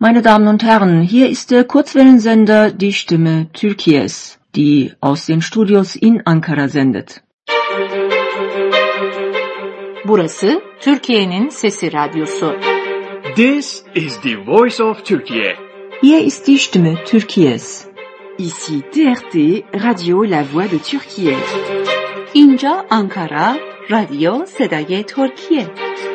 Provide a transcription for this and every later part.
Meine Damen und Herren, hier ist der Kurzwellensender Die Stimme Türkiye's, die aus den Studios in Ankara sendet. Burası Türkiye'nin Sesi Radyosu. This is the voice of Turkey. Hier ist die Stimme Türkiye's. Ici TRT, Radio La Voix de Türkiye. İnca Ankara, Radyo Sedaye Türkiye.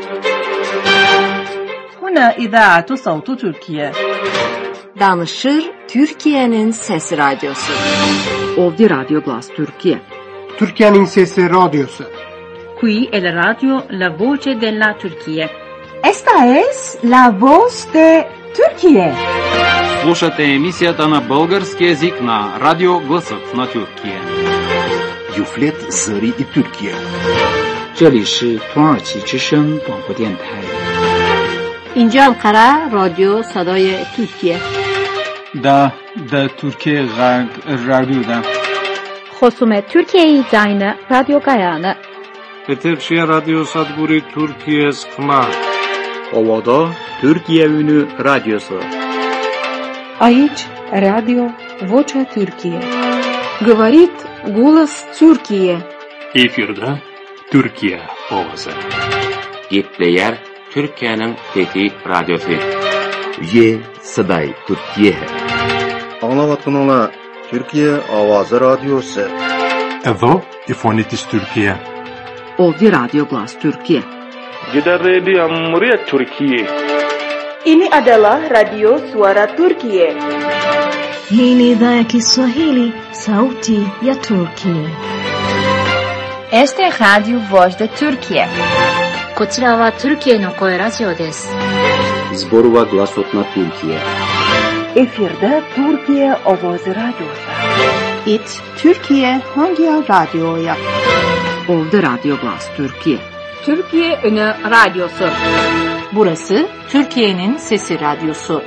هنا إذاعة صوت تركيا. Danışır Türkiye'nin Sesi Radyosu. Ovdje Radio Glas Türkiye. Türkiye'nin Sesi Radyosu. Qui è la radio La Voce della Turchia. Esta es la voz de Turquía. Слушате емисията на български език на Радио Гласът на Türkiye. Юфлет Зări и Türkiye. 这里是土耳其之声广播电台。 İnca Ankara, Radyo Sedaye Türkiye. Da Türkiye Radyo'da. خصوم Türkiye Zayne Radyo Gayane. Peterşehir Radyo Sadburi Türkiye Skma. Ovada Türkiye Ünü Radyosu. Aici Radio Vocea Türkiye. Говорит голос Türkiye. Efirde Türkiye Ovası. Gitleyer Türkiye'nin Fethi Radyosu. Ye Saday Türkiye. Anlavatınla Türkiye Avazı Radyosu. Evo İfonitis Türkiye. Ovdje Radio Glas Türkiye. Gideredi Amriyet Türkiye. Ini adalah Radio Suara Turkiye. Hii ni idhaa ya Kiswahili, Sauti ya Turkiye. Este es Radio Voz de Turkiye. こちらはTürkiyeの声ラジオです。 Zborova Glasotna Türkiye. Efirde Türkiye Avazı Radyosu. İt Türkiye hangi radyoya? Ovdje Radio Glas Türkiye. Türkiye Ünü Radyosu. Burası Türkiye'nin Sesi Radyosu.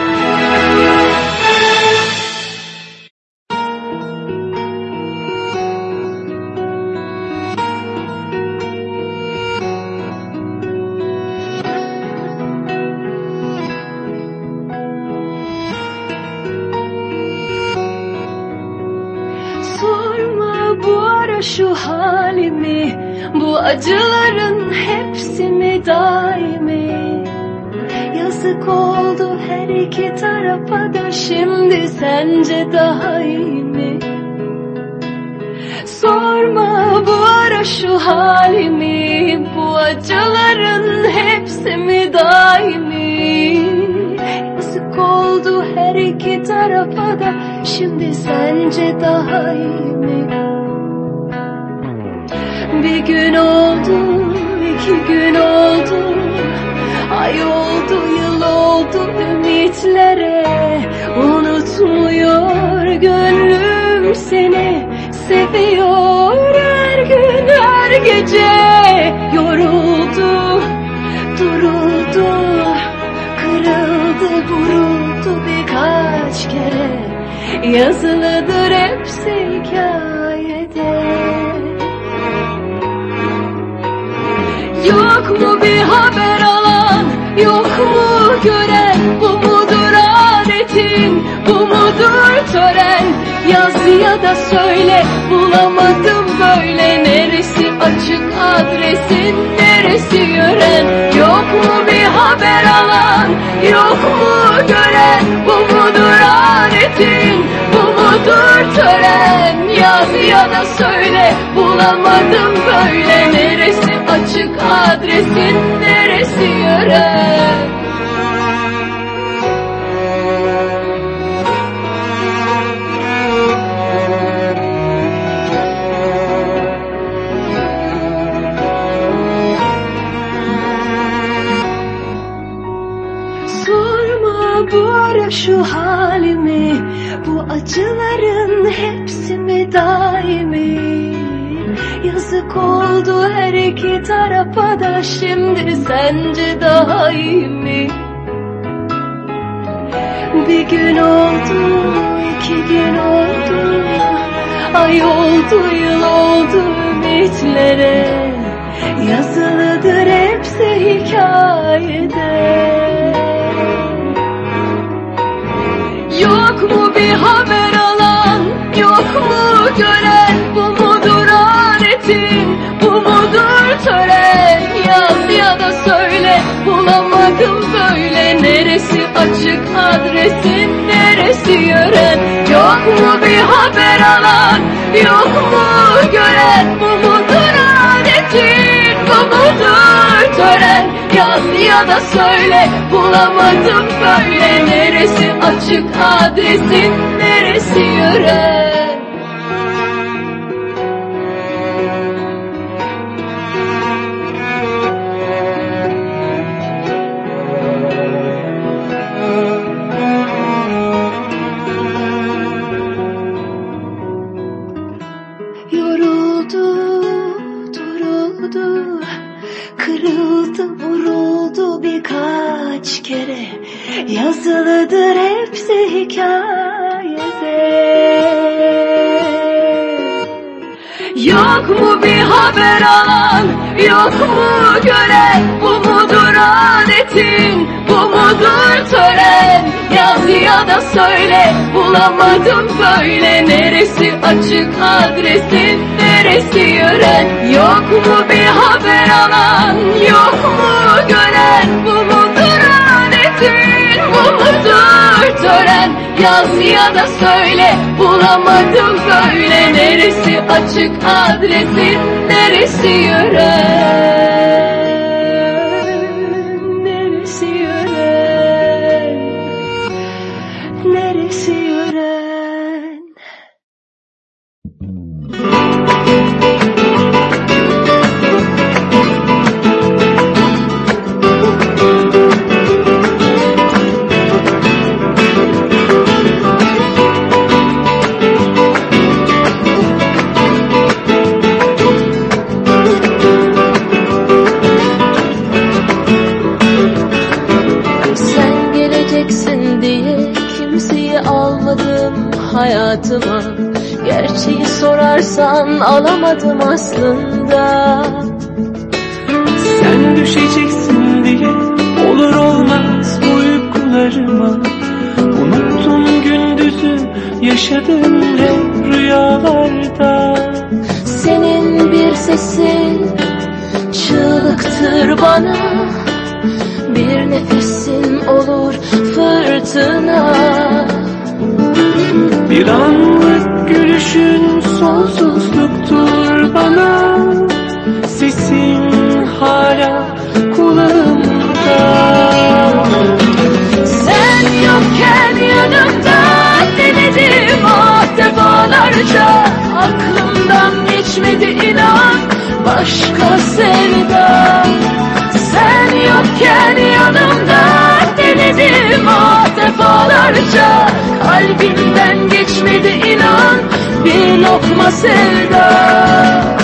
Sorma bu ara şu halimi, bu acıların hepsi mi daimi? Yazık oldu her iki tarafa da, şimdi sence daha iyi mi? Sorma bu ara şu halimi, bu acıların hepsi mi daimi? Yazık oldu her iki tarafa da, şimdi sence daha iyi mi? Bir gün oldu, 2 gün oldu, ay oldu, yıl oldu ümitlere. Unutmuyor gönlüm seni, seviyor her gün her gece. Yoruldu, duruldu, kırıldı, vuruldu birkaç kere. Yazılıdır hepsi hikayede. Yok mu bir haber alan, yok mu gören? Bu mudur adetin, bu mudur tören? Yaz ya da söyle, bulamadım böyle. Neresi açık adresin, neresi yören? Yok mu bir haber alan, yok mu gören? Bu mudur adetin, bu mudur tören? Yaz ya da söyle, bulamadım böyle. Neresi açık adresin, neresi yören? Sorma bu ara şu halimi, bu acıların hepsi mi daimi? Yazık oldu her iki tarafa da, şimdi sence daha iyi mi? Bir gün oldu, 2 gün oldu, ay oldu, yıl oldu ümitlere. Yazılıdır hepsi hikayede. Yok mu bir haber alan, yok mu gören? Bu mudur adetin, bu mudur tören? Yaz ya da söyle, bulamadım böyle. Neresi açık adresin, neresi yören? Yok mu bir haber alan, yok mu gören? Bu mudur adetin, bu mudur tören? Yaz ya da söyle, bulamadım böyle. Neresi açık adresin, neresi yören? Birkaç kere yazılıdır hepsi hikayede. Yok mu bir haber alan, yok mu gören? Bu mudur adetin, bu mudur tören? Yaz ya da söyle, bulamadım böyle. Neresi açık adresin, neresi yören? Yok mu bir haber alan, yok mu gören? Bu mudur adetin, bu mudur tören? Yaz ya da söyle, bulamadım böyle. Neresi açık adresin, neresi yören? Neresi yören? Neresi yören? Hayatıma gerçeği sorarsan alamadım aslında. Sen düşeceksin diye olur olmaz uykularıma. Unuttum gündüzü, yaşadım hep rüyalarda. Senin bir sesin çığlıktır bana, bir nefesin olur fırtına. Bir anlık gülüşün sonsuzluktur bana. Sesin hala kulağımda. Sen yokken yanımda denedim defalarca. Aklımdan geçmedi inan başka sevda. Sen yokken yanımda denedim defalarca. Kalbimden geçmedi inan bir lokma sevda.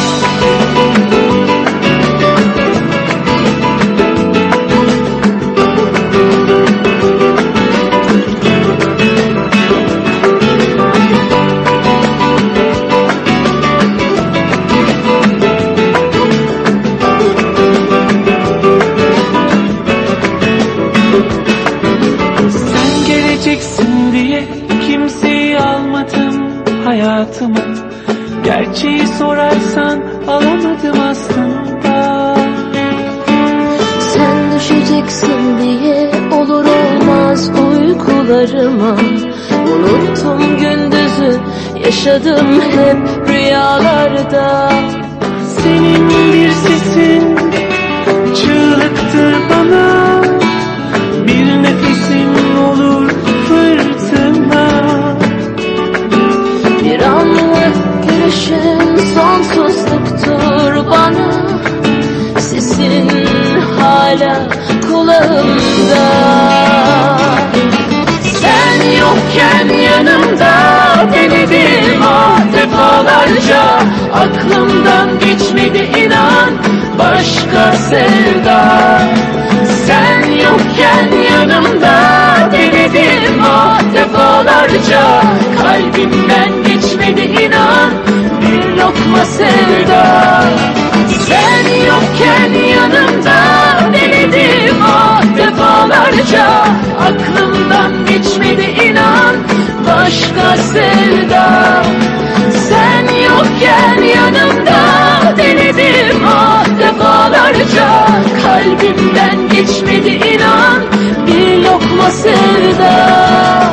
Sen geleceksin diye kimseyi almadım hayatıma. Gerçeği sorarsan alamadım aslında. Sen düşeceksin diye olur olmaz uykularıma. Unuttum gündüzü, yaşadım hep rüyalarda. Senin bir sesin çığlıktır bana, bir nefesin olur fırtına. Bir anlık gülüşün sonsuzluktur bana. Sesin hala kulağımda. Sen yokken yanımda denedim defalarca. Aklımdan geçmedi inan başka sevda. Sen yokken yanımda denedim defalarca. Kalbimden geçmedi inan bir lokma sevda. Sen yokken yanımda denedim defalarca. Aklımdan geçmedi inan başka sevda. Sen yokken yanımda denedim ah defalarca. Kalbimden geçmedi inan bir lokma sevda.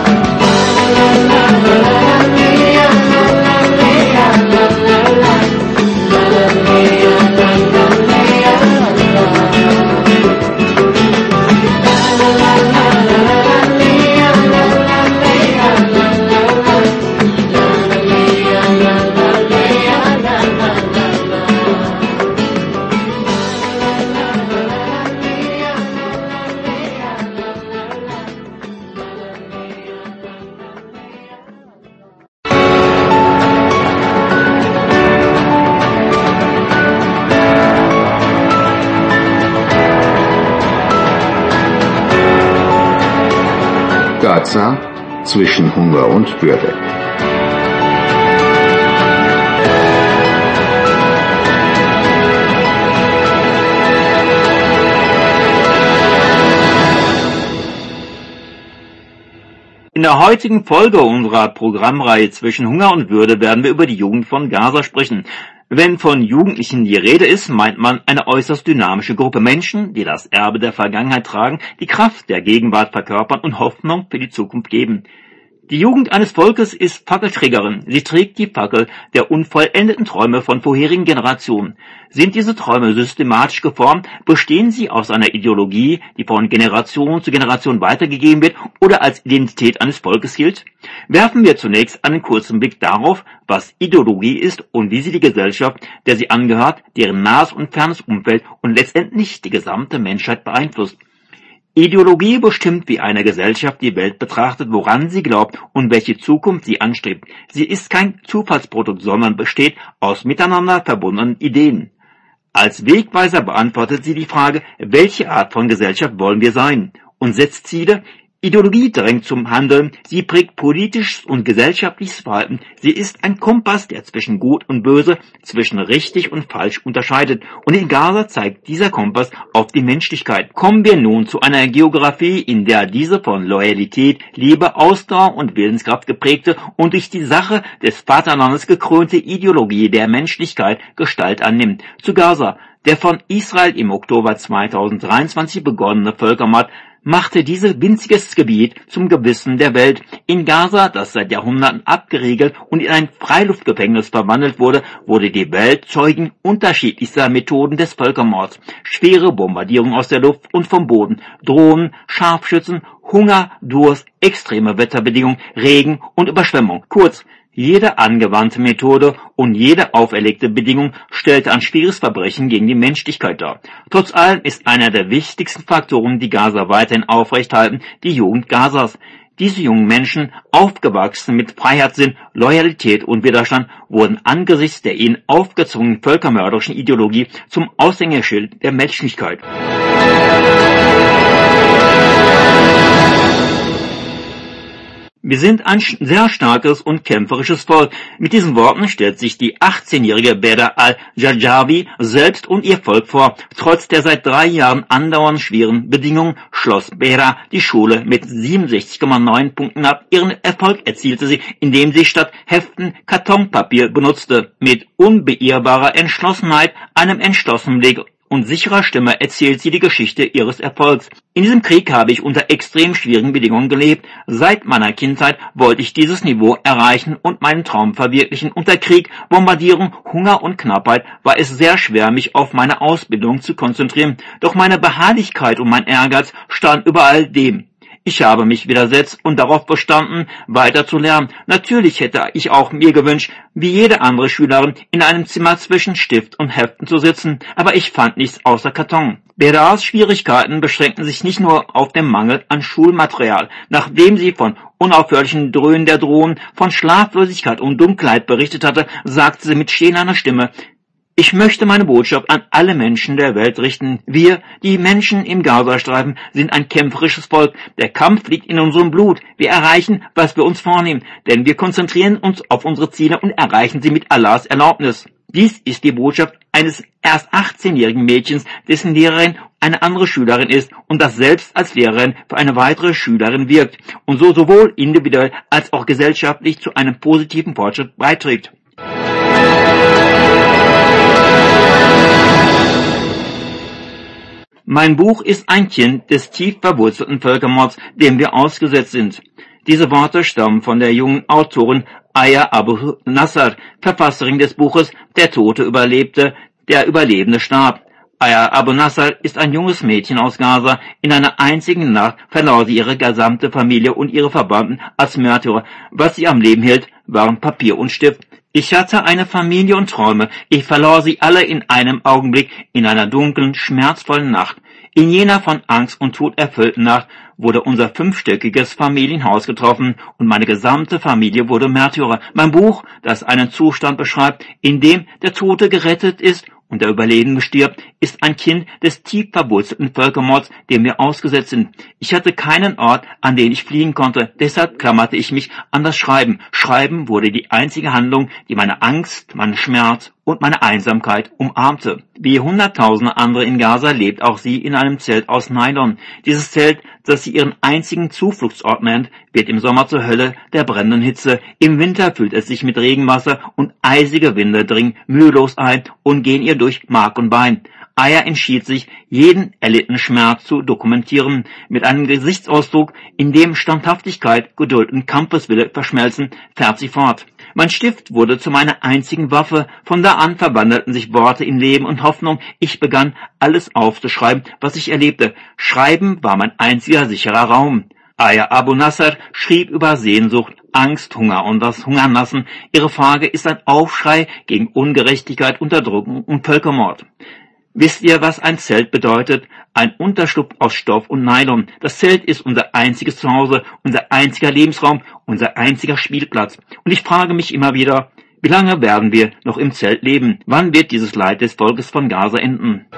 Gaza zwischen Hunger und Würde. In der heutigen Folge unserer Programmreihe Zwischen Hunger und Würde werden wir über die Jugend von Gaza sprechen. Wenn von Jugendlichen die Rede ist, meint man eine äußerst dynamische Gruppe Menschen, die das Erbe der Vergangenheit tragen, die Kraft der Gegenwart verkörpern und Hoffnung für die Zukunft geben. Die Jugend eines Volkes ist Fackelträgerin. Sie trägt die Fackel der unvollendeten Träume von vorherigen Generationen. Sind diese Träume systematisch geformt, bestehen sie aus einer Ideologie, die von Generation zu Generation weitergegeben wird oder als Identität eines Volkes gilt? Werfen wir zunächst einen kurzen Blick darauf, was Ideologie ist und wie sie die Gesellschaft, der sie angehört, deren nahes und fernes Umfeld und letztendlich die gesamte Menschheit beeinflusst. Ideologie bestimmt, wie eine Gesellschaft die Welt betrachtet, woran sie glaubt und welche Zukunft sie anstrebt. Sie ist kein Zufallsprodukt, sondern besteht aus miteinander verbundenen Ideen. Als Wegweiser beantwortet sie die Frage, welche Art von Gesellschaft wollen wir sein, und setzt Ziele. Ideologie drängt zum Handeln, sie prägt politisches und gesellschaftliches Verhalten, sie ist ein Kompass, der zwischen Gut und Böse, zwischen richtig und falsch unterscheidet, und in Gaza zeigt dieser Kompass auf die Menschlichkeit. Kommen wir nun zu einer Geografie, in der diese von Loyalität, Liebe, Ausdauer und Willenskraft geprägte und durch die Sache des Vaterlandes gekrönte Ideologie der Menschlichkeit Gestalt annimmt. Zu Gaza, der von Israel im Oktober 2023 begonnene Völkermord, machte dieses winziges Gebiet zum Gewissen der Welt. In Gaza, das seit Jahrhunderten abgeriegelt und in ein Freiluftgefängnis verwandelt wurde, wurde die Welt Zeugin unterschiedlichster Methoden des Völkermords. Schwere Bombardierungen aus der Luft und vom Boden, Drohnen, Scharfschützen, Hunger, Durst, extreme Wetterbedingungen, Regen und Überschwemmung. Kurz, jede angewandte Methode und jede auferlegte Bedingung stellte ein schweres Verbrechen gegen die Menschlichkeit dar. Trotz allem ist einer der wichtigsten Faktoren, die Gaza weiterhin aufrechthalten, die Jugend Gazas. Diese jungen Menschen, aufgewachsen mit Freiheitssinn, Loyalität und Widerstand, wurden angesichts der ihnen aufgezwungenen völkermörderischen Ideologie zum Aushängeschild der Menschlichkeit. Wir sind ein sehr starkes und kämpferisches Volk. Mit diesen Worten stellt sich die 18-jährige Beda al-Jarjawi selbst und ihr Volk vor. Trotz der seit 3 Jahren andauernd schweren Bedingungen schloss Beda die Schule mit 67,9 Punkten ab. Ihren Erfolg erzielte sie, indem sie statt Heften Kartonpapier benutzte. Mit unbeirrbarer Entschlossenheit, einem entschlossenen Weg und sicherer Stimme erzählt sie die Geschichte ihres Erfolgs. In diesem Krieg habe ich unter extrem schwierigen Bedingungen gelebt. Seit meiner Kindheit wollte ich dieses Niveau erreichen und meinen Traum verwirklichen. Unter Krieg, Bombardierung, Hunger und Knappheit war es sehr schwer, mich auf meine Ausbildung zu konzentrieren. Doch meine Beharrlichkeit und mein Ehrgeiz standen über all dem. Ich habe mich widersetzt und darauf bestanden, weiter zu lernen. Natürlich hätte ich auch mir gewünscht, wie jede andere Schülerin, in einem Zimmer zwischen Stift und Heften zu sitzen, aber ich fand nichts außer Karton. Bedas Schwierigkeiten beschränkten sich nicht nur auf den Mangel an Schulmaterial. Nachdem sie von unaufhörlichen Dröhnen der Drohnen, von Schlaflosigkeit und Dunkelheit berichtet hatte, sagte sie mit stehender Stimme: Ich möchte meine Botschaft an alle Menschen der Welt richten. Wir, die Menschen im Gazastreifen, sind ein kämpferisches Volk. Der Kampf liegt in unserem Blut. Wir erreichen, was wir uns vornehmen, denn wir konzentrieren uns auf unsere Ziele und erreichen sie mit Allahs Erlaubnis. Dies ist die Botschaft eines erst 18-jährigen Mädchens, dessen Lehrerin eine andere Schülerin ist und das selbst als Lehrerin für eine weitere Schülerin wirkt und so sowohl individuell als auch gesellschaftlich zu einem positiven Fortschritt beiträgt. Mein Buch ist ein Kind des tief verwurzelten Völkermords, dem wir ausgesetzt sind. Diese Worte stammen von der jungen Autorin Aya Abu Nasser, Verfasserin des Buches Der Tote überlebte, der Überlebende starb. Aya Abu Nasser ist ein junges Mädchen aus Gaza. In einer einzigen Nacht verlor sie ihre gesamte Familie und ihre Verwandten als Märtyrer. Was sie am Leben hielt, waren Papier und Stift. Ich hatte eine Familie und Träume. Ich verlor sie alle in einem Augenblick, in einer dunklen, schmerzvollen Nacht. In jener von Angst und Tod erfüllten Nacht wurde unser 5-stöckiges Familienhaus getroffen und meine gesamte Familie wurde Märtyrer. Mein Buch, das einen Zustand beschreibt, in dem der Tote gerettet ist und der Überlebende stirbt, ist ein Kind des tief verwurzelten Völkermords, dem wir ausgesetzt sind. Ich hatte keinen Ort, an den ich fliehen konnte, deshalb klammerte ich mich an das Schreiben. Schreiben wurde die einzige Handlung, die meine Angst, meinen Schmerz und meine Einsamkeit umarmte. Wie hunderttausende andere in Gaza lebt auch sie in einem Zelt aus Nylon. Dieses Zelt, das sie ihren einzigen Zufluchtsort nennt, wird im Sommer zur Hölle der brennenden Hitze. Im Winter füllt es sich mit Regenwasser und eisige Winde dringen mühelos ein und gehen ihr durch Mark und Bein. Aya entschied sich, jeden erlittenen Schmerz zu dokumentieren, mit einem Gesichtsausdruck, in dem Standhaftigkeit, Geduld und Kampfeswille verschmelzen, fährt sie fort. Mein Stift wurde zu meiner einzigen Waffe. Von da an verwandelten sich Worte in Leben und Hoffnung. Ich begann, alles aufzuschreiben, was ich erlebte. Schreiben war mein einziger sicherer Raum. Aya Abu Nasser schrieb über Sehnsucht, Angst, Hunger und das Hungernlassen. Ihre Frage ist ein Aufschrei gegen Ungerechtigkeit, Unterdrückung und Völkermord. Wisst ihr, was ein Zelt bedeutet? Ein Unterschlupf aus Stoff und Nylon. Das Zelt ist unser einziges Zuhause, unser einziger Lebensraum, unser einziger Spielplatz. Und ich frage mich immer wieder, wie lange werden wir noch im Zelt leben? Wann wird dieses Leid des Volkes von Gaza enden?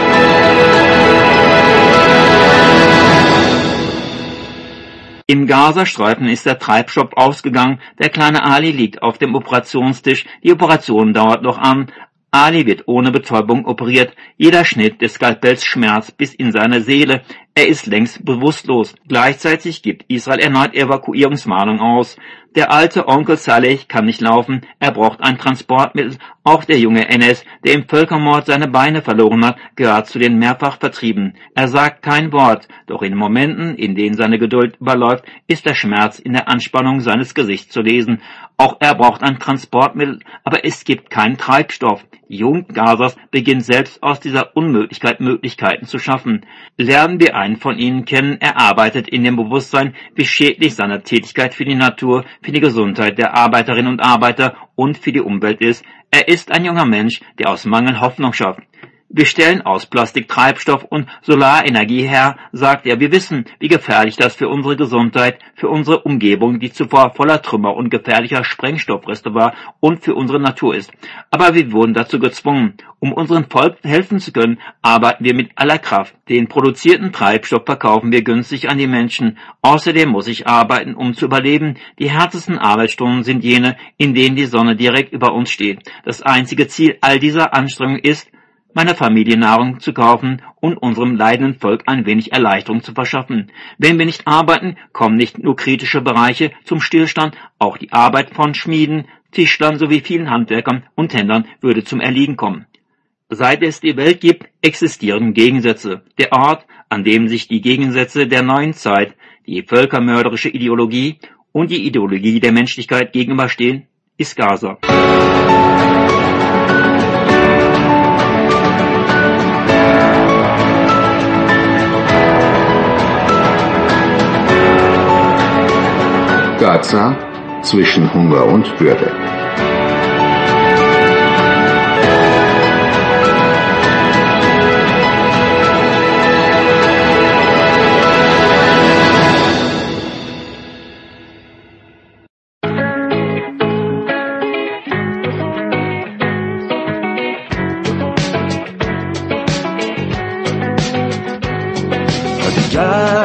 Im Gazastreifen ist der Treibstoff ausgegangen. Der kleine Ali liegt auf dem Operationstisch. Die Operation dauert noch an. Ali wird ohne Betäubung operiert. Jeder Schnitt des Skalpells schmerzt bis in seine Seele. Er ist längst bewusstlos. Gleichzeitig gibt Israel erneut Evakuierungsmahnung aus. Der alte Onkel Saleh kann nicht laufen. Er braucht ein Transportmittel. Auch der junge Enes, der im Völkermord seine Beine verloren hat, gehört zu den mehrfach Vertriebenen. Er sagt kein Wort, doch in Momenten, in denen seine Geduld überläuft, ist der Schmerz in der Anspannung seines Gesichts zu lesen. Auch er braucht ein Transportmittel, aber es gibt keinen Treibstoff. Die Jugend Gazas beginnt selbst aus dieser Unmöglichkeit Möglichkeiten zu schaffen. Lernen wir einen von ihnen kennen, er arbeitet in dem Bewusstsein, wie schädlich seine Tätigkeit für die Natur, für die Gesundheit der Arbeiterinnen und Arbeiter und für die Umwelt ist. Er ist ein junger Mensch, der aus Mangel Hoffnung schafft. Wir stellen aus Plastik Treibstoff und Solarenergie her, sagt er. Wir wissen, wie gefährlich das für unsere Gesundheit, für unsere Umgebung, die zuvor voller Trümmer und gefährlicher Sprengstoffreste war, und für unsere Natur ist. Aber wir wurden dazu gezwungen. Um unserem Volk helfen zu können, arbeiten wir mit aller Kraft. Den produzierten Treibstoff verkaufen wir günstig an die Menschen. Außerdem muss ich arbeiten, um zu überleben. Die härtesten Arbeitsstunden sind jene, in denen die Sonne direkt über uns steht. Das einzige Ziel all dieser Anstrengungen ist, meiner Familie Nahrung zu kaufen und unserem leidenden Volk ein wenig Erleichterung zu verschaffen. Wenn wir nicht arbeiten, kommen nicht nur kritische Bereiche zum Stillstand, auch die Arbeit von Schmieden, Tischlern sowie vielen Handwerkern und Händlern würde zum Erliegen kommen. Seit es die Welt gibt, existieren Gegensätze. Der Ort, an dem sich die Gegensätze der neuen Zeit, die völkermörderische Ideologie und die Ideologie der Menschlichkeit gegenüberstehen, ist Gaza. Gaza zwischen Hunger und Würde.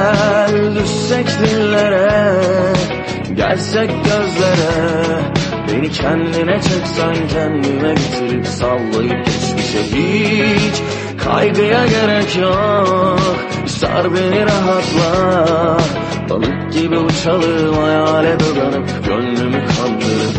Gel düşsek dillere, gelsek gözlere, Beni kendine çeksen kendime getirip sallayıp geçmişe hiç kaygıya gerek yok. Sar beni rahatla, balık gibi uçalım hayale dadanıp gönlümü kandırıp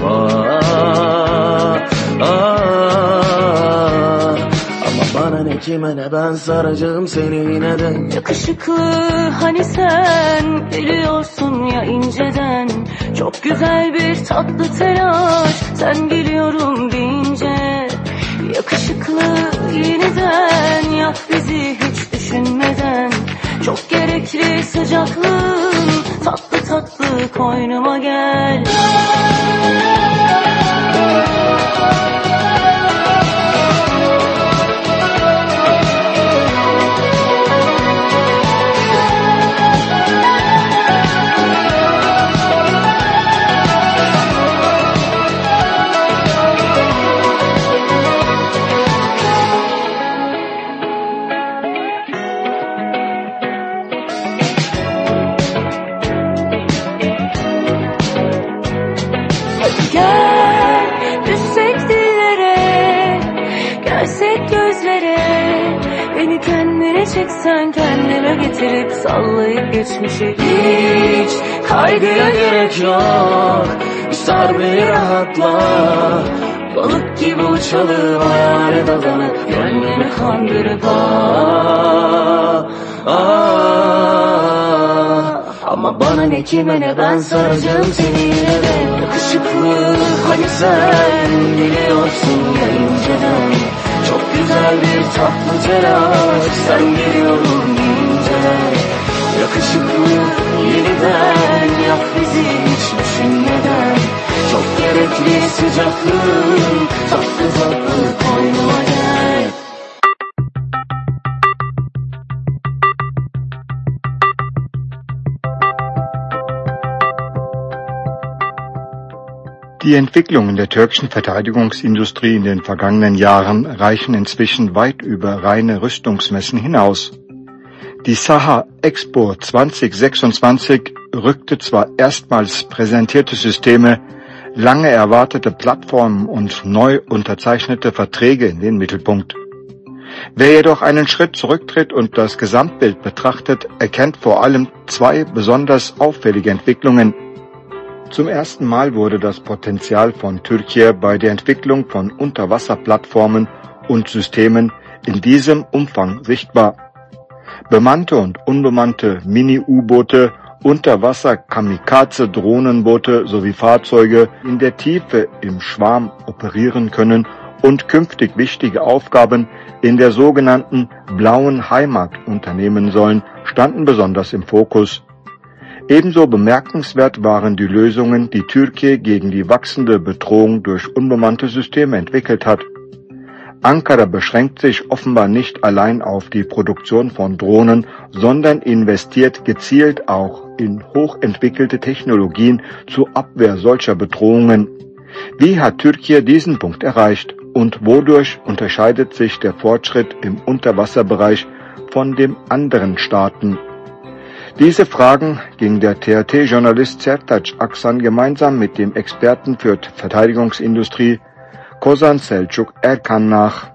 ama bana ne kime ne ben saracağım seni yine de. Yakışıklı hani sen biliyorsun ya inceden, çok güzel bir tatlı telaş sen geliyorum deyince. Yakışıklı yeniden yak bizi hiç düşünmeden, çok gerekli sıcaklığın tatlı tatlı koynuma gel. Çeksen kendime getirip sallayıp geçmişi hiç kaygıya gerek yok. Sar beni rahatla, balık gibi uçalım hayale dadanıp gönlümü kandırıp ama bana ne kime ne ben saracağım seni yine de. Yakışıklı hani sen biliyorsun ya inceden, çok güzel bir tatlı telaş sen geliyorum inceden. Yakışıklı yeniden yak bizi hiç düşünmeden, çok gerekli sıcaklığın tatlı tatlı koynuma gel. Die Entwicklungen der türkischen Verteidigungsindustrie in den vergangenen Jahren reichen inzwischen weit über reine Rüstungsmessen hinaus. Die Saha Expo 2026 rückte zwar erstmals präsentierte Systeme, lange erwartete Plattformen und neu unterzeichnete Verträge in den Mittelpunkt. Wer jedoch einen Schritt zurücktritt und das Gesamtbild betrachtet, erkennt vor allem zwei besonders auffällige Entwicklungen. Zum ersten Mal wurde das Potenzial von Türkiye bei der Entwicklung von Unterwasserplattformen und Systemen in diesem Umfang sichtbar. Bemannte und unbemannte Mini-U-Boote, Unterwasser-Kamikaze-Drohnenboote sowie Fahrzeuge in der Tiefe im Schwarm operieren können und künftig wichtige Aufgaben in der sogenannten blauen Heimat unternehmen sollen, standen besonders im Fokus. Ebenso bemerkenswert waren die Lösungen, die Türkiye gegen die wachsende Bedrohung durch unbemannte Systeme entwickelt hat. Ankara beschränkt sich offenbar nicht allein auf die Produktion von Drohnen, sondern investiert gezielt auch in hochentwickelte Technologien zur Abwehr solcher Bedrohungen. Wie hat Türkiye diesen Punkt erreicht und wodurch unterscheidet sich der Fortschritt im Unterwasserbereich von den anderen Staaten? Diese Fragen ging der TRT-Journalist Sertaç Aksan gemeinsam mit dem Experten für Verteidigungsindustrie Kozan Selçuk Erkan nach.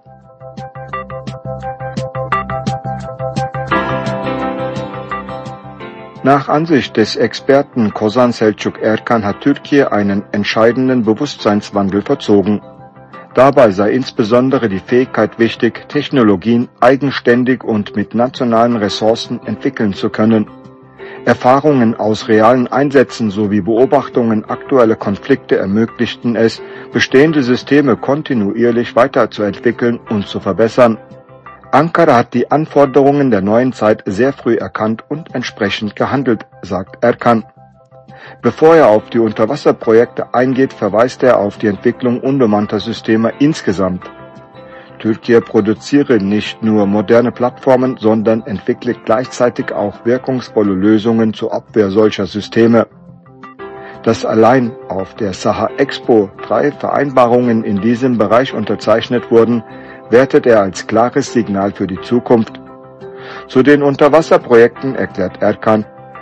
Nach Ansicht des Experten Kozan Selçuk Erkan hat Türkiye einen entscheidenden Bewusstseinswandel vollzogen. Dabei sei insbesondere die Fähigkeit wichtig, Technologien eigenständig und mit nationalen Ressourcen entwickeln zu können. Erfahrungen aus realen Einsätzen sowie Beobachtungen aktueller Konflikte ermöglichten es, bestehende Systeme kontinuierlich weiterzuentwickeln und zu verbessern. Ankara hat die Anforderungen der neuen Zeit sehr früh erkannt und entsprechend gehandelt, sagt Erkan. Bevor er auf die Unterwasserprojekte eingeht, verweist er auf die Entwicklung unbemannter Systeme insgesamt. Türkiye produziere nicht nur moderne Plattformen, sondern entwickle gleichzeitig auch wirkungsvolle Lösungen zur Abwehr solcher Systeme. Dass allein auf der Saha Expo 3 Vereinbarungen in diesem Bereich unterzeichnet wurden, wertet er als klares Signal für die Zukunft. Zu den Unterwasserprojekten erklärt Erkan,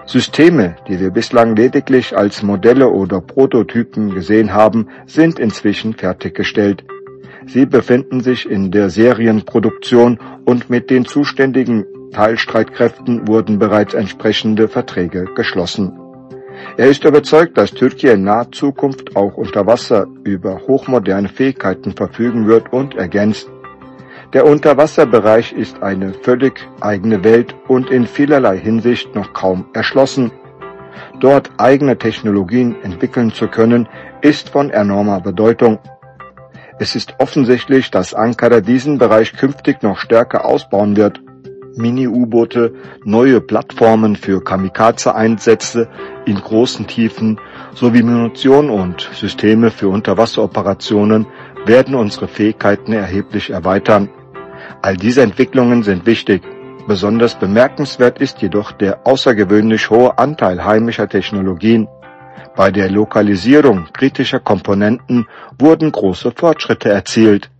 Systeme, die wir bislang lediglich als Modelle oder Prototypen gesehen haben, sind inzwischen fertiggestellt. Sie befinden sich in der Serienproduktion und mit den zuständigen Teilstreitkräften wurden bereits entsprechende Verträge geschlossen. Er ist überzeugt, dass Türkei in naher Zukunft auch unter Wasser über hochmoderne Fähigkeiten verfügen wird und ergänzt: Der Unterwasserbereich ist eine völlig eigene Welt und in vielerlei Hinsicht noch kaum erschlossen. Dort eigene Technologien entwickeln zu können, ist von enormer Bedeutung. Es ist offensichtlich, dass Ankara diesen Bereich künftig noch stärker ausbauen wird. Mini-U-Boote, neue Plattformen für Kamikaze-Einsätze in großen Tiefen sowie Munition und Systeme für Unterwasseroperationen werden unsere Fähigkeiten erheblich erweitern. All diese Entwicklungen sind wichtig. Besonders bemerkenswert ist jedoch der außergewöhnlich hohe Anteil heimischer Technologien. Bei der Lokalisierung kritischer Komponenten wurden große Fortschritte erzielt.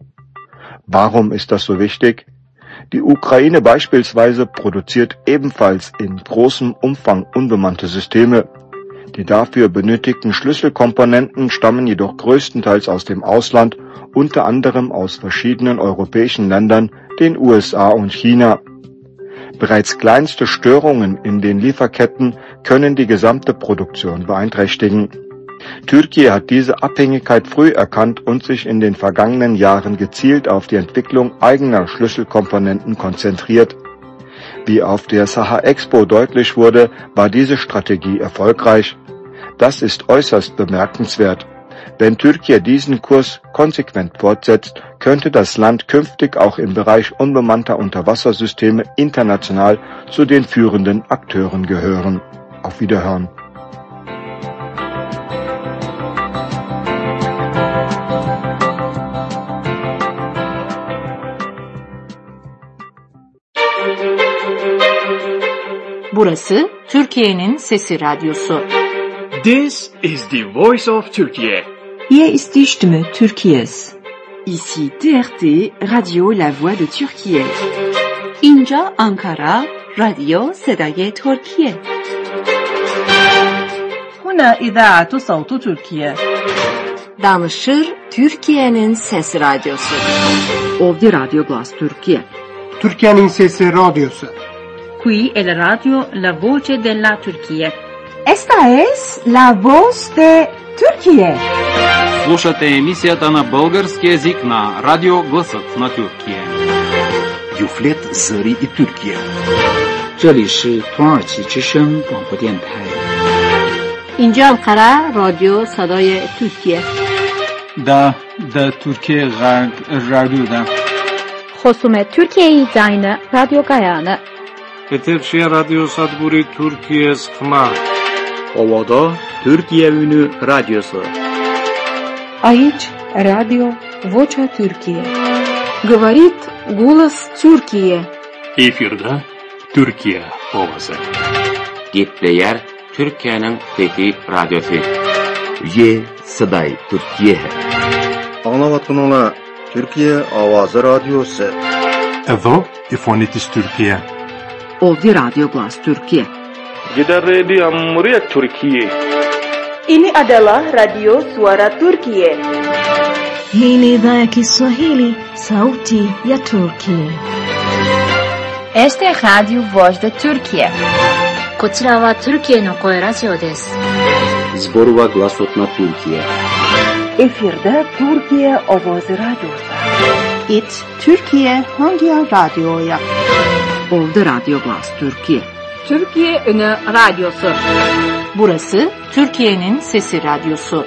Warum ist das so wichtig? Die Ukraine beispielsweise produziert ebenfalls in großem Umfang unbemannte Systeme. Die dafür benötigten Schlüsselkomponenten stammen jedoch größtenteils aus dem Ausland, unter anderem aus verschiedenen europäischen Ländern, den USA und China. Bereits kleinste Störungen in den Lieferketten können die gesamte Produktion beeinträchtigen. Türkei hat diese Abhängigkeit früh erkannt und sich in den vergangenen Jahren gezielt auf die Entwicklung eigener Schlüsselkomponenten konzentriert. Wie auf der Saha Expo deutlich wurde, war diese Strategie erfolgreich. Das ist äußerst bemerkenswert. Wenn Türkei diesen Kurs konsequent fortsetzt, könnte das Land künftig auch im Bereich unbemannter Unterwassersysteme international zu den führenden Akteuren gehören. Auf Wiederhören. Burası Türkiye'nin Sesi Radyosu. This is the voice of Turkey. Hier ist die Stimme Türkiye's. Ici TRT, Radio La Voix de Türkiye. اینجا آنکارا، رادیو صدای ترکیه. هنا إذاعة صوت تركيا. Danışır Türkiye'nin Sesi Radyosu. Ovdje Radio Glas Türkiye. Türkiye'nin Sesi Radyosu. Qui è la radio La Voce della Turquía. Esta es la voz de Turquía. Слушате емисията на български език на Радио Гласът на Türkiye. Юфлет Зări и Türkiye. 这里是土耳其之声广播电台。 اینجا انقره رادیو صدای ترکیه. Da Türkiye radyoda. خصوم ترکیه زاین رادیو گایانه. Eterşehir Radyo Sadburi Türkiye Skma. Ovada Türkiye Ünü Radyosu. Aici Radio Vocea Türkiye. Говорит голос Türkiye. Efirde Türkiye ovası. Gepleyer Türkiye'nin Fethi Radyosu. Ye Saday Türkiye. Anlavatınıla Türkiye Avazı Radyosu. Evo Ifonitis Türkiye. Ovdje Radio Glas Türkiye. Gideredi Amriyet Türkiye. Ini adalah Radio Suara Turkiye. Hii ni idhaa ya Kiswahili, sauti ya Turkiye. Este Radio Voz de Turkiye. こちらはトルキエの声ラジオです。 Zborova Glasot na Türkiye. Efirde Türkiye Avazı Radyosu. It Türkiye Hangi Radyo'ya? Ovdje Radio Glas Türkiye. Türkiye Ünü Radyosu. Burası Türkiye'nin Sesi Radyosu.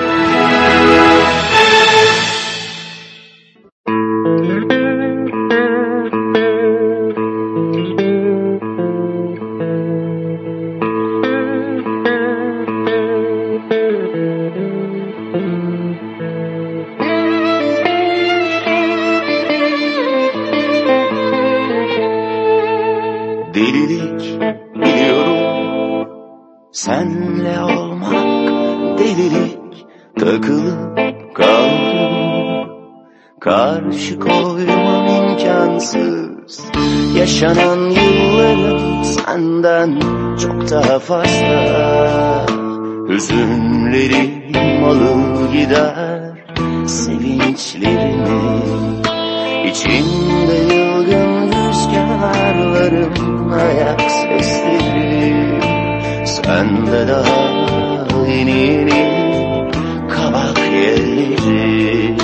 Delilik biliyorum, senle olmak delilik, takılıp kaldım, karşı koymam imkansız. Yaşanan yıllarım senden çok daha fazla. Hüzünlerim alır gider sevinçlerimi. İçimde yılgın rüzgarlarım, ayak sesleri. Sende daha yeni yeni kabak yerleri.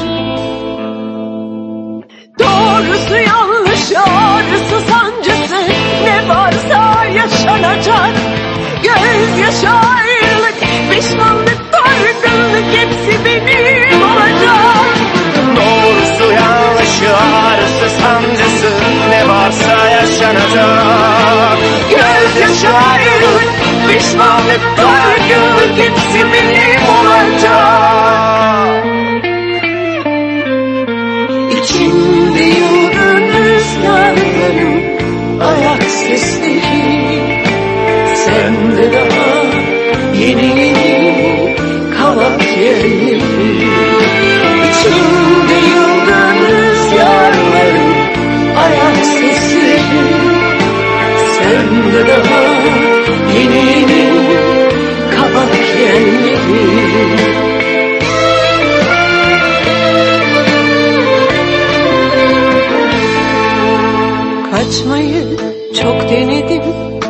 Doğrusu yanlışı, ağrısı sancısı, ne varsa yaşanacak. Gözyaşı, ayrılık, pişmanlık, dargınlık, hepsi benim olacak. Doğrusu yanlışı, ağrısı sancısı, ne varsa yaşanacak. Gözyaşı, ayrılık, pişmanlık, dargınlık, hepsi benim olacak. İçimde yılgın rüzgarlarım, ayak sesleri. Sende daha yeni yeni kavak yerleri. İçimde yılgın rüzgarlarım, ayak sesleri. Sende daha yeni yeni kavak yerleri. Kaçmayı çok denedim,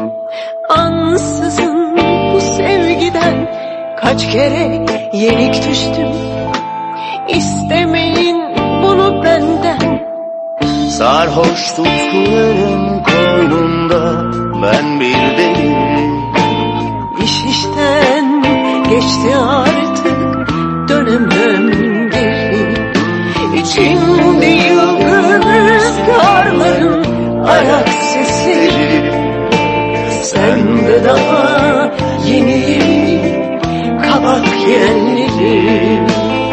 ansızın bu sevgiden. Kaç kere yenik düştüm, istemeyin bunu benden. Sarhoş tutkuların koynunda ben bir deli. İş işten geçti artık, dönemem geri. İçimde yılgın rüzgarlarım, ayak sesleri. Sende daha yeni yeni kabak yerleri.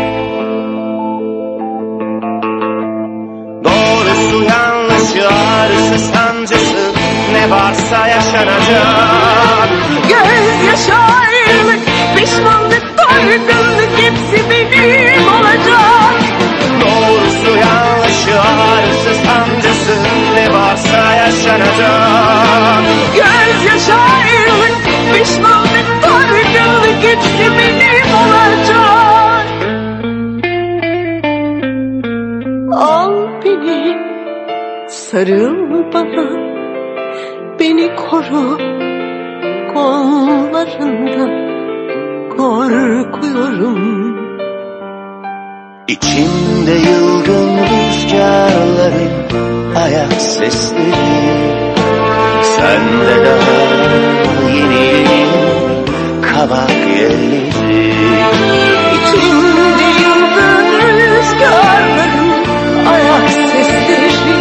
Doğrusu yanlışı, ağrısı sancısı, ne varsa yaşanacak. Gözyaşı, ayrılık, pişmanlık, dargınlık, hepsi benim olacak. Doğrusu yanlışı, ağrısı sancısı, ne varsa yaşanacak. Gözyaşı, ayrılık, pişmanlık, dargınlık, hepsi benim olacak. Al beni, sarıl bana, beni koru kollarında, korkuyorum. İçimde yılgın rüzgarların, ayak sesleri. Sende daha yeni yeni kabak yerleri. İçimde yılgın rüzgarların, ayak sesleri.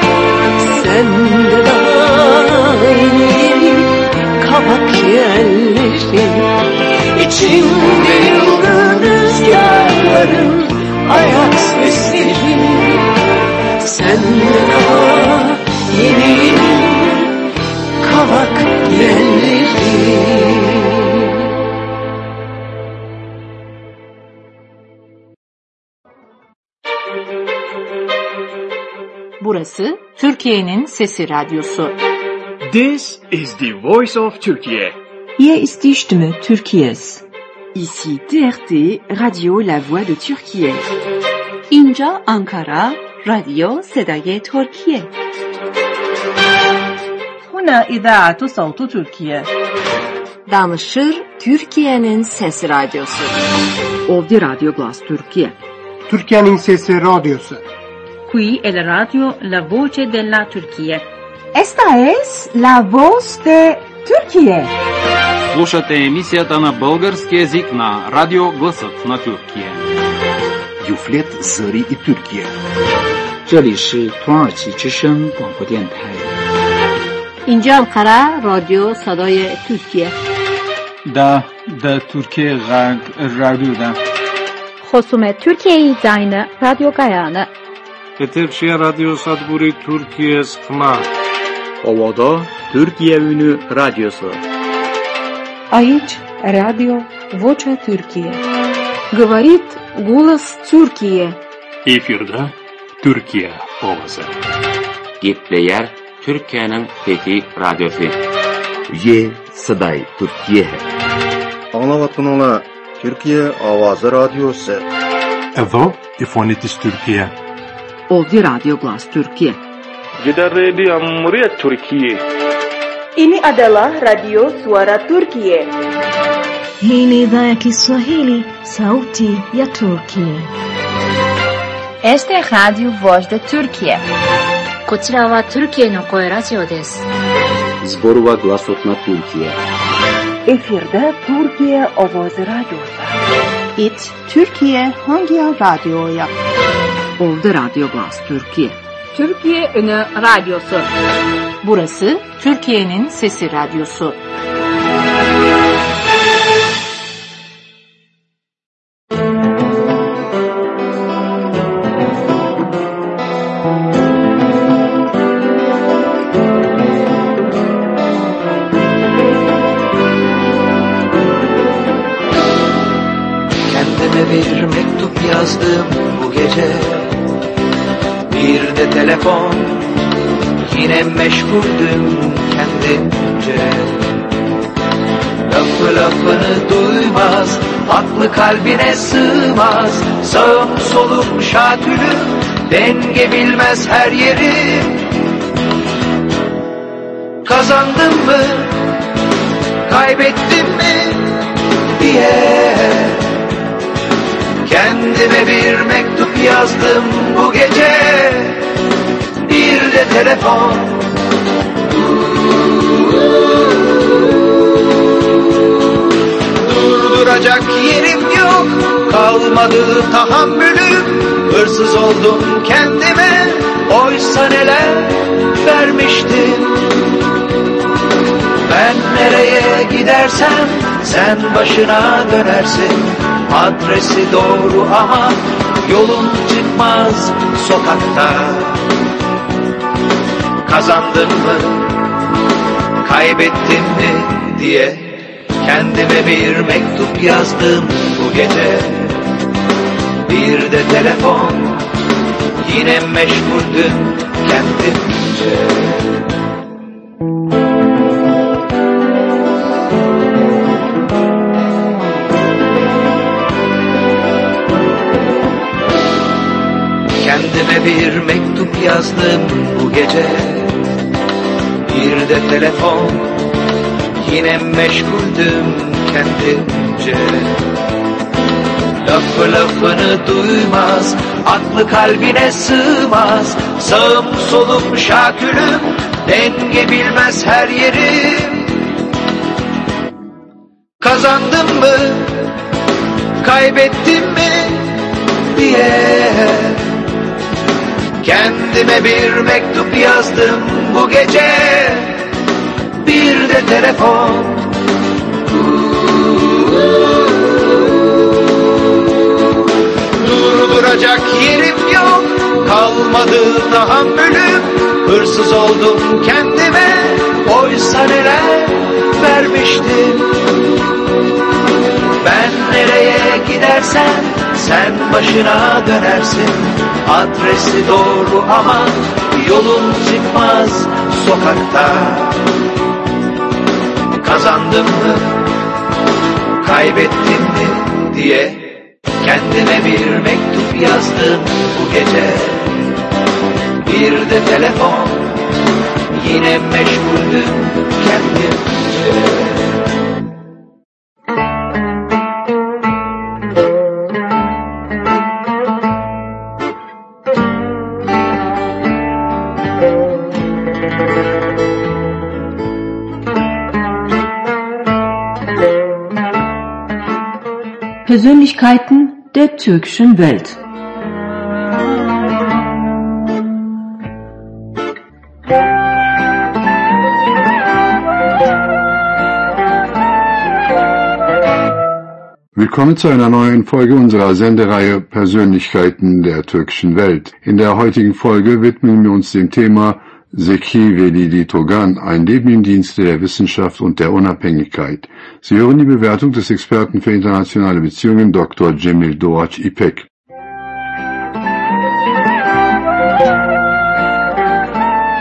Sende daha yeni yeni kabak yerleri. İçimde yılgın rüzgarların, ayak sesleri. Sende daha yeni yeni kabak yerleri. Burası Türkiye'nin Sesi Radyosu. This is the voice of Turkey. Hier ist die Stimme Türkiye's. Ici TRT, Radio La Voix de Türkiye. اینجا آنکارا، رادیو صدای ترکیه. هنا إذاعة صوت تركيا. Danışır Türkiye'nin Sesi Radyosu. Ovdje Radio Glas Türkiye. Türkiye'nin Sesi Radyosu. Qui è la radio La Voce della Turchia. Esta es La Voz de Türkiye. Слушате емисията на български език на Радио Гласът на Тюркия. Юфлет Зări и Türkiye. 这里是土耳其之声广播电台。 اینجا Ankara رادیو صدای ترکیه. Da Türkiye radyoda. خصوم ترکیه زاین رادیو گایانه. Etevşehir Radyo Sadburi Türkiye Skma. Ovada Türkiye Ünü Radyosu. Aici Radio Vocea Türkiye. Говорит голос Türkiye. Эфирда Türkiye Ovası. Gepleyer Türkiye'nin Fethi Radyosu. Ye Saday Türkiye. Anlavatınla Türkiye Avazı Radyosu. Evo İfonitis Türkiye. Ovdje Radio Glas Türkiye. Jedar Radio Muria Türkiye. Ini adalah Radio Suara Turkiye. Hii ni idhaa ya Kiswahili, sauti ya Turkiye. Este Radio Voz de Türkiye. こちらはトルキエの声ラジオです。 Zborova Glasotna Türkiye. Efirde Türkiye Ovoz Radyosu. İt Türkiye hangi radyoya? Ovdje Radio Glas Türkiye. Türkiye Ünü Radyosu. Burası Türkiye'nin Sesi Radyosu. Bir mektup yazdım bu gece. Bir de telefon, yine meşguldüm kendimce. Lafı lafını duymaz, aklı kalbine sığmaz. Sağım solum şatülüm, denge bilmez her yeri. Kazandım mı, kaybettim mi diye kendime bir mektup yazdım bu gece. Bir de telefon. Durduracak yerim yok, kalmadı tahammülüm. Hırsız oldum kendime, oysa neler vermiştim. Ben nereye gidersem sen başına dönersin. Adresi doğru ama yolum çıkmaz sokakta. Kazandın mı, kaybettin mi diye kendime bir mektup yazdım bu gece. Bir de telefon, yine meşguldüm kendimce. Kendime bir mektup yazdım bu gece. Bir de telefon, yine meşguldüm kendimce. Lafı lafını duymaz, aklı kalbine sığmaz. Sağım solum şakülüm, denge bilmez her yerim. Kazandım mı, kaybettim mi diye kendime bir mektup yazdım bu gece. Bir de telefon. Durduracak yerim yok, kalmadı tahammülüm. Hırsız oldum kendime, oysa neler vermiştim. Ben nereye gidersem sen başına dönersin. Adresi doğru ama yolum çıkmaz sokakta. Kazandım mı, kaybettim mi diye kendime bir mektup yazdım bu gece. Bir de telefon, yine meşguldüm kendimce. Persönlichkeiten der türkischen Welt. Willkommen zu einer neuen Folge unserer Sendereihe Persönlichkeiten der türkischen Welt. In der heutigen Folge widmen wir uns dem Thema Zeki Velidi Togan, ein Leben im Dienste der Wissenschaft und der Unabhängigkeit. Sie hören die Bewertung des Experten für internationale Beziehungen Dr. Cemil Doğaç İpek.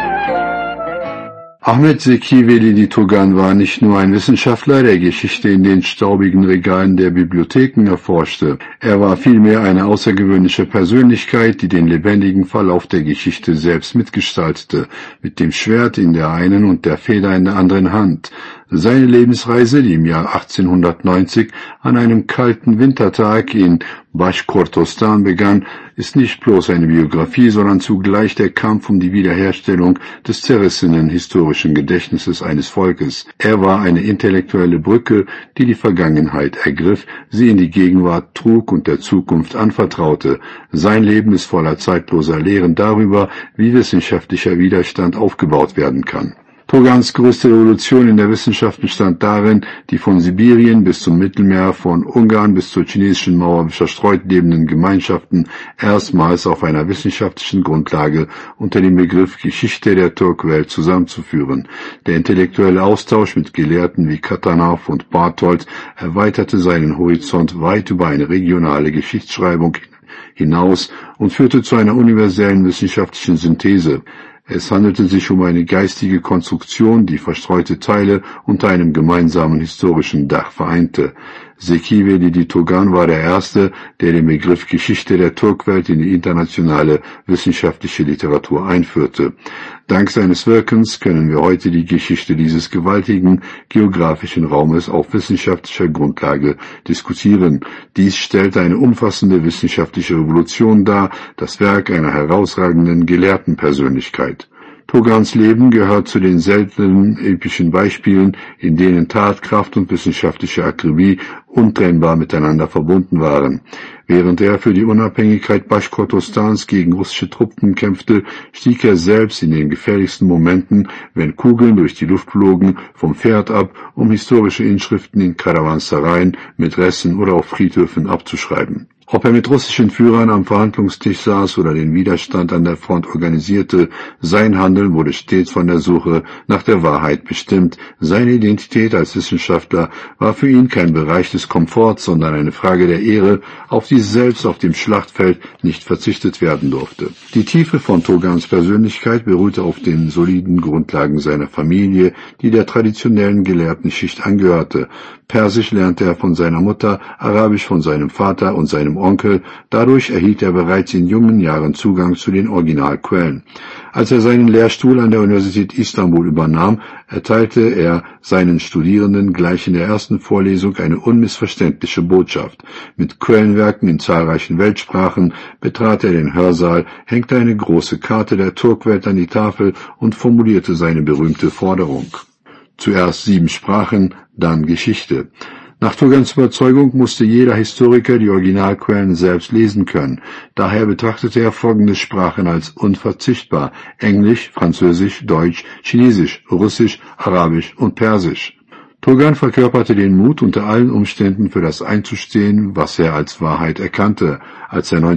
Ahmet Zeki Velidi Togan war nicht nur ein Wissenschaftler, der Geschichte in den staubigen Regalen der Bibliotheken erforschte. Er war vielmehr eine außergewöhnliche Persönlichkeit, die den lebendigen Verlauf der Geschichte selbst mitgestaltete, mit dem Schwert in der einen und der Feder in der anderen Hand. Seine Lebensreise, die im Jahr 1890 an einem kalten Wintertag in Baschkortostan begann, ist nicht bloß eine Biografie, sondern zugleich der Kampf um die Wiederherstellung des zerrissenen historischen Gedächtnisses eines Volkes. Er war eine intellektuelle Brücke, die die Vergangenheit ergriff, sie in die Gegenwart trug und der Zukunft anvertraute. Sein Leben ist voller zeitloser Lehren darüber, wie wissenschaftlicher Widerstand aufgebaut werden kann. Togans größte Revolution in der Wissenschaft bestand darin, die von Sibirien bis zum Mittelmeer, von Ungarn bis zur chinesischen Mauer verstreut lebenden Gemeinschaften erstmals auf einer wissenschaftlichen Grundlage unter dem Begriff Geschichte der Turkwelt zusammenzuführen. Der intellektuelle Austausch mit Gelehrten wie Katanow und Barthold erweiterte seinen Horizont weit über eine regionale Geschichtsschreibung hinaus und führte zu einer universellen wissenschaftlichen Synthese. Es handelte sich um eine geistige Konstruktion, die verstreute Teile unter einem gemeinsamen historischen Dach vereinte. Zeki Velidi Togan war der Erste, der den Begriff Geschichte der Turkwelt in die internationale wissenschaftliche Literatur einführte. Dank seines Wirkens können wir heute die Geschichte dieses gewaltigen geografischen Raumes auf wissenschaftlicher Grundlage diskutieren. Dies stellt eine umfassende wissenschaftliche Revolution dar, das Werk einer herausragenden Gelehrtenpersönlichkeit. Togans Leben gehört zu den seltenen epischen Beispielen, in denen Tatkraft und wissenschaftliche Akribie untrennbar miteinander verbunden waren. Während er für die Unabhängigkeit Baschkortostans gegen russische Truppen kämpfte, stieg er selbst in den gefährlichsten Momenten, wenn Kugeln durch die Luft flogen, vom Pferd ab, um historische Inschriften in Karawanseraien, Mätressen oder auf Friedhöfen abzuschreiben. Ob er mit russischen Führern am Verhandlungstisch saß oder den Widerstand an der Front organisierte, sein Handeln wurde stets von der Suche nach der Wahrheit bestimmt. Seine Identität als Wissenschaftler war für ihn kein Bereich des Komforts, sondern eine Frage der Ehre, auf die selbst auf dem Schlachtfeld nicht verzichtet werden durfte. Die Tiefe von Togans Persönlichkeit beruhte auf den soliden Grundlagen seiner Familie, die der traditionellen Gelehrtenschicht angehörte. Persisch lernte er von seiner Mutter, Arabisch von seinem Vater und seinem Onkel. Dadurch erhielt er bereits in jungen Jahren Zugang zu den Originalquellen. Als er seinen Lehrstuhl an der Universität Istanbul übernahm, erteilte er seinen Studierenden gleich in der ersten Vorlesung eine unmissverständliche Botschaft. Mit Quellenwerken in zahlreichen Weltsprachen betrat er den Hörsaal, hängte eine große Karte der Turkwelt an die Tafel und formulierte seine berühmte Forderung. Zuerst 7 Sprachen, dann Geschichte. Nach Togans Überzeugung musste jeder Historiker die Originalquellen selbst lesen können. Daher betrachtete er folgende Sprachen als unverzichtbar: Englisch, Französisch, Deutsch, Chinesisch, Russisch, Arabisch und Persisch. Togan verkörperte den Mut, unter allen Umständen für das einzustehen, was er als Wahrheit erkannte. Als er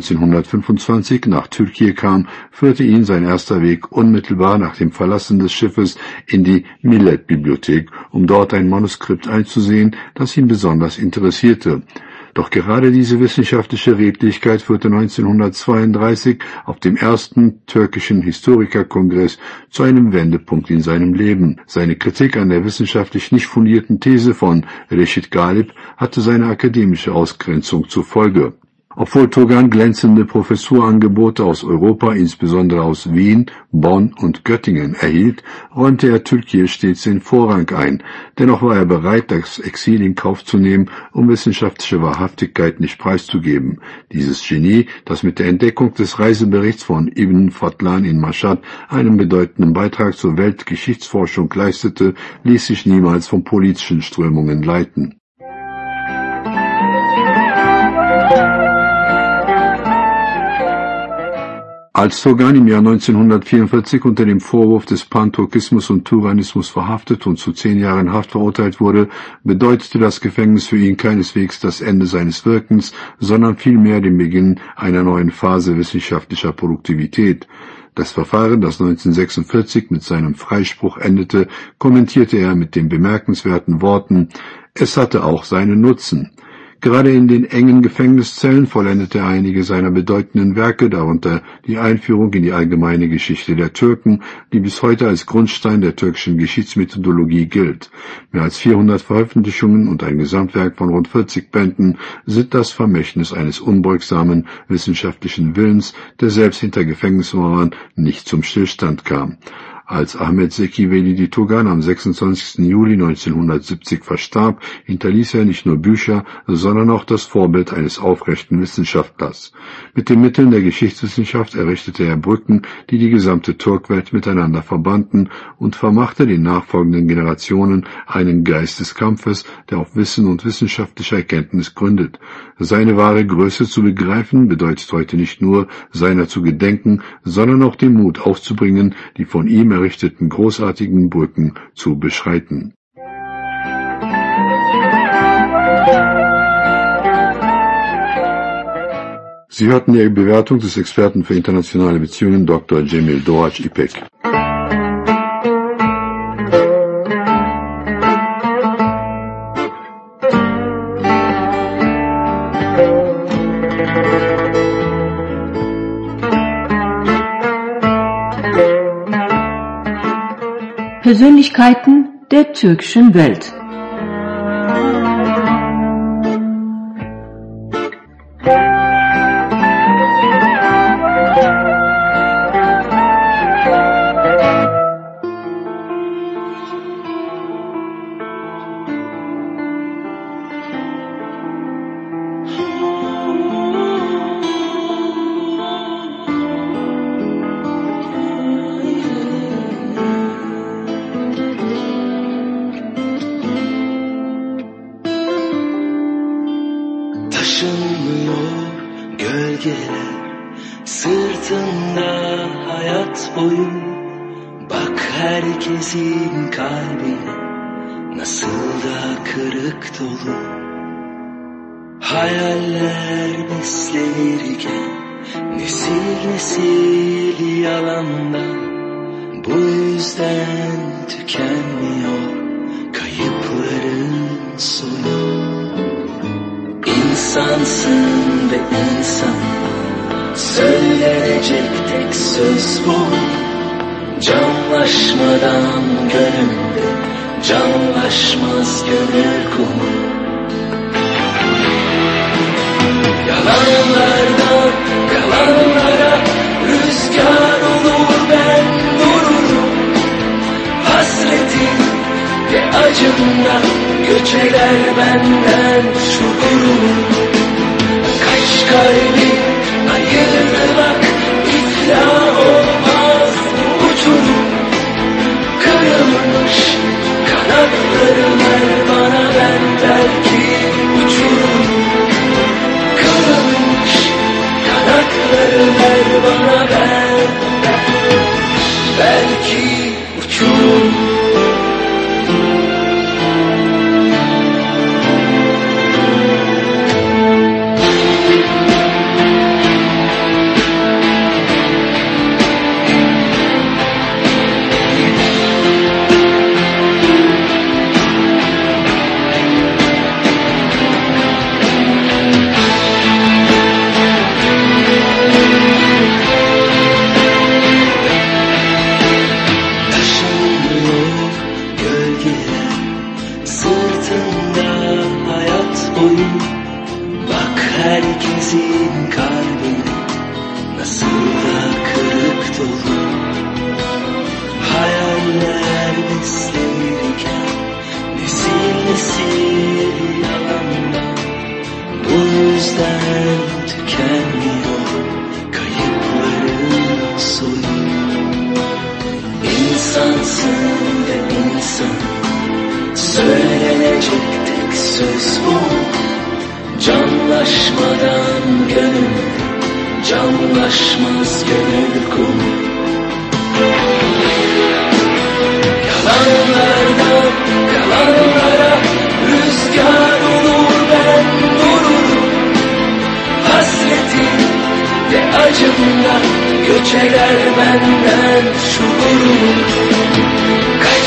1925 nach Türkei kam, führte ihn sein erster Weg unmittelbar nach dem Verlassen des Schiffes in die Millet-Bibliothek, um dort ein Manuskript einzusehen, das ihn besonders interessierte. Doch gerade diese wissenschaftliche Redlichkeit führte 1932 auf dem ersten türkischen Historikerkongress zu einem Wendepunkt in seinem Leben. Seine Kritik an der wissenschaftlich nicht fundierten These von Reşit Galip hatte seine akademische Ausgrenzung zur Folge. Obwohl Togan glänzende Professurangebote aus Europa, insbesondere aus Wien, Bonn und Göttingen, erhielt, räumte er Türkei stets den Vorrang ein. Dennoch war er bereit, das Exil in Kauf zu nehmen, um wissenschaftliche Wahrhaftigkeit nicht preiszugeben. Dieses Genie, das mit der Entdeckung des Reiseberichts von Ibn Fadlan in Mashhad einen bedeutenden Beitrag zur Weltgeschichtsforschung leistete, ließ sich niemals von politischen Strömungen leiten. Als Togan im Jahr 1944 unter dem Vorwurf des Panturkismus und Turanismus verhaftet und zu 10 Jahren Haft verurteilt wurde, bedeutete das Gefängnis für ihn keineswegs das Ende seines Wirkens, sondern vielmehr den Beginn einer neuen Phase wissenschaftlicher Produktivität. Das Verfahren, das 1946 mit seinem Freispruch endete, kommentierte er mit den bemerkenswerten Worten: Es hatte auch seinen Nutzen. Gerade in den engen Gefängniszellen vollendete er einige seiner bedeutenden Werke, darunter die Einführung in die allgemeine Geschichte der Türken, die bis heute als Grundstein der türkischen Geschichtsmethodologie gilt. Mehr als 400 Veröffentlichungen und ein Gesamtwerk von rund 40 Bänden sind das Vermächtnis eines unbeugsamen wissenschaftlichen Willens, der selbst hinter Gefängnismauern nicht zum Stillstand kam. Als Ahmet Zeki Velidi Togan am 26. Juli 1970 verstarb, hinterließ er nicht nur Bücher, sondern auch das Vorbild eines aufrechten Wissenschaftlers. Mit den Mitteln der Geschichtswissenschaft errichtete er Brücken, die die gesamte Turkwelt miteinander verbanden, und vermachte den nachfolgenden Generationen einen Geist des Kampfes, der auf Wissen und wissenschaftlicher Erkenntnis gründet. Seine wahre Größe zu begreifen bedeutet heute nicht nur, seiner zu gedenken, sondern auch den Mut aufzubringen, die von ihm errichteten großartigen Brücken zu beschreiten. Sie hörten die Bewertung des Experten für internationale Beziehungen Dr. Cemil Doğaç İpek. Persönlichkeiten der türkischen Welt.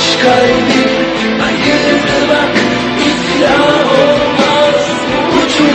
Kalbi ayırmak iflah olmaz uçurum.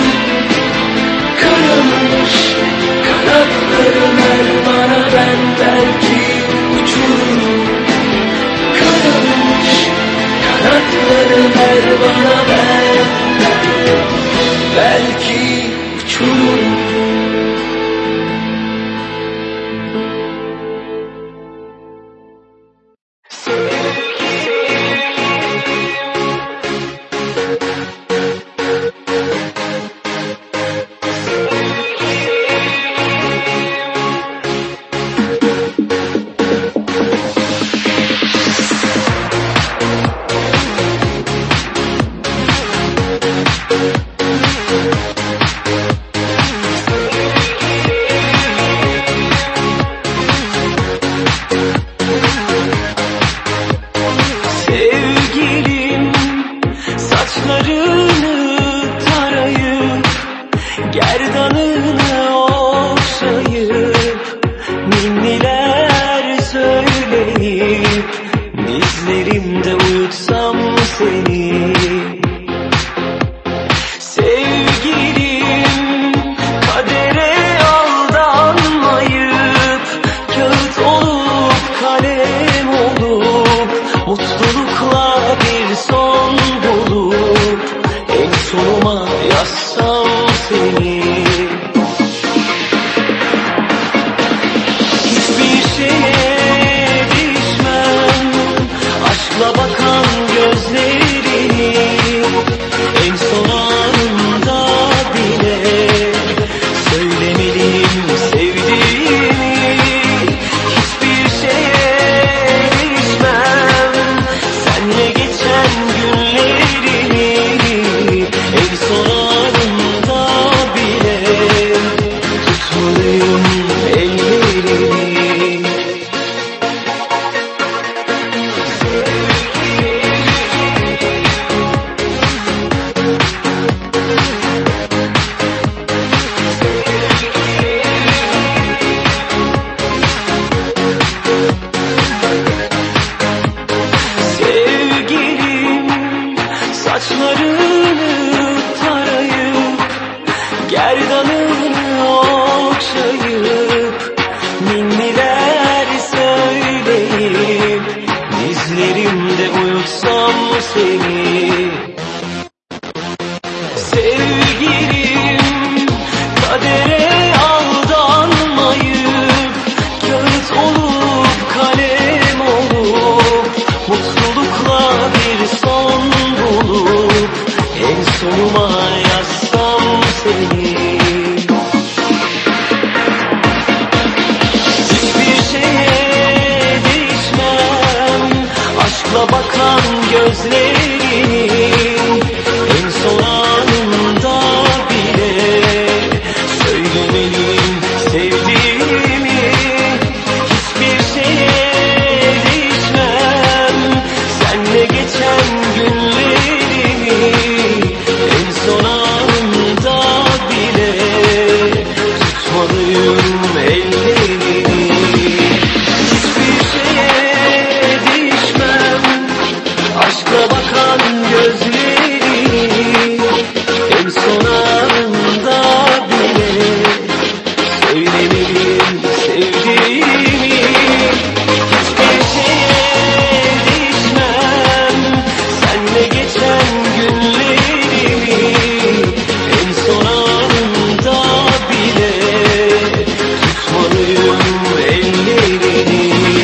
Saçlarını tarayıp gerdanını okşayıp ninniler söyleyip dizlerimde uyutsam seni. Sevgilim kadere aldanmayıp kağıt olup kalem olup mutlulukla bir son bulup en sonuma yazsam seni. Hiçbir şeye değişmem aşkla bakan gözlerini, en son anında bile söylemeliyim sevdiğimi. Hiçbir şeye değişmem senle geçen günlerini, en son anında bile tutmalıyım ellerini. Sevgilim saçlarını tarayıp gerdanını okşayıp ninniler söyleyip dizlerimde uyutsam seni. Sevgilim kadere aldanmayıp kağıt olup kalem olup mutlulukla bir son bulup en sonuma yazsam seni. Hiçbir şeye değişmem aşkla bakan gözlerini, en son anında bile söylemeliyim sevdiğimi. Hiçbir şeye değişmem senle geçen günlerimi, en son anında bile tutmalıyım ellerini. Hiçbir şeye değişmem aşkla bakan gözlerini, en son anında bile söylemeliyim sevdiğimi. Hiçbir şeye değişmem senle geçen günlerimi, en son anında bile tutmalıyım ellerini.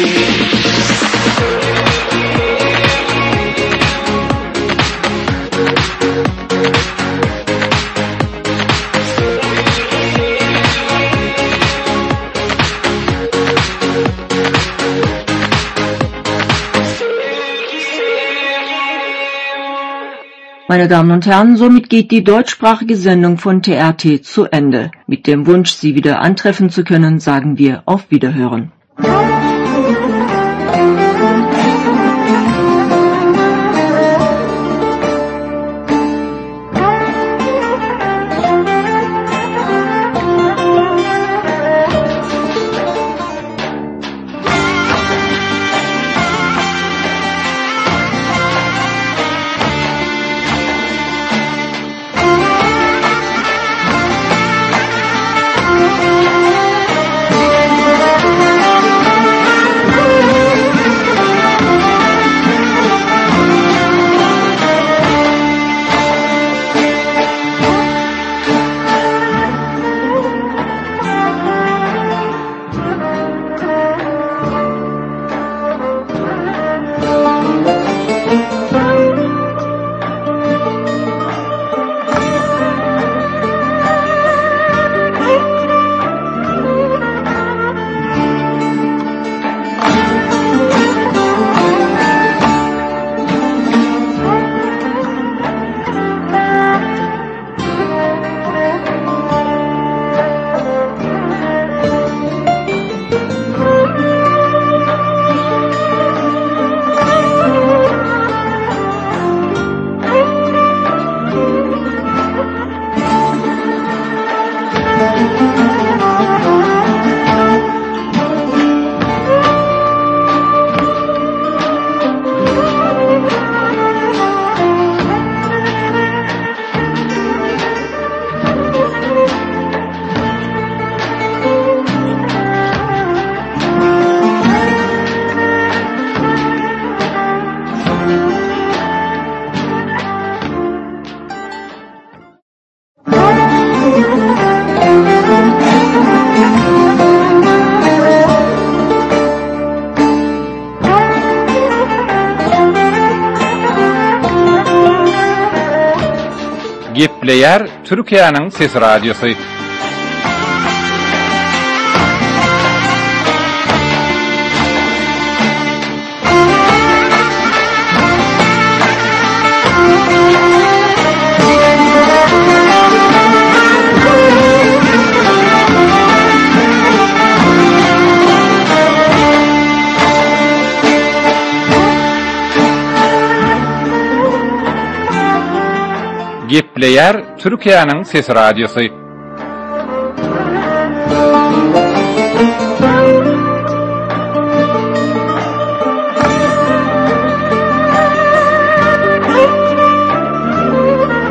Meine Damen und Herren, somit geht die deutschsprachige Sendung von TRT zu Ende. Mit dem Wunsch, Sie wieder antreffen zu können, sagen wir auf Wiederhören. Gepleyer Türkiye'nin Ses Radyosu. Gepleyer Türkiye'nin Ses Radyosu.